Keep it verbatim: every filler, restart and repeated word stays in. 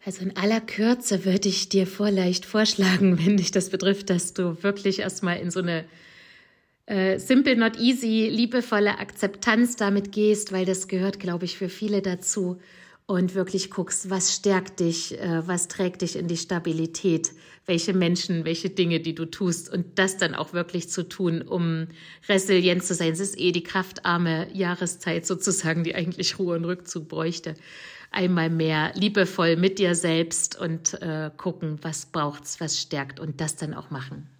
Also in aller Kürze würde ich dir vorleicht vorschlagen, wenn dich das betrifft, dass du wirklich erstmal in so eine äh, simple, not easy, liebevolle Akzeptanz damit gehst, weil das gehört, glaube ich, für viele dazu und wirklich guckst, was stärkt dich, äh, was trägt dich in die Stabilität, welche Menschen, welche Dinge, die du tust und das dann auch wirklich zu tun, um resilient zu sein. Es ist eh die kraftarme Jahreszeit sozusagen, die eigentlich Ruhe und Rückzug bräuchte. Einmal mehr liebevoll mit dir selbst und äh, gucken, was braucht's, was stärkt und das dann auch machen.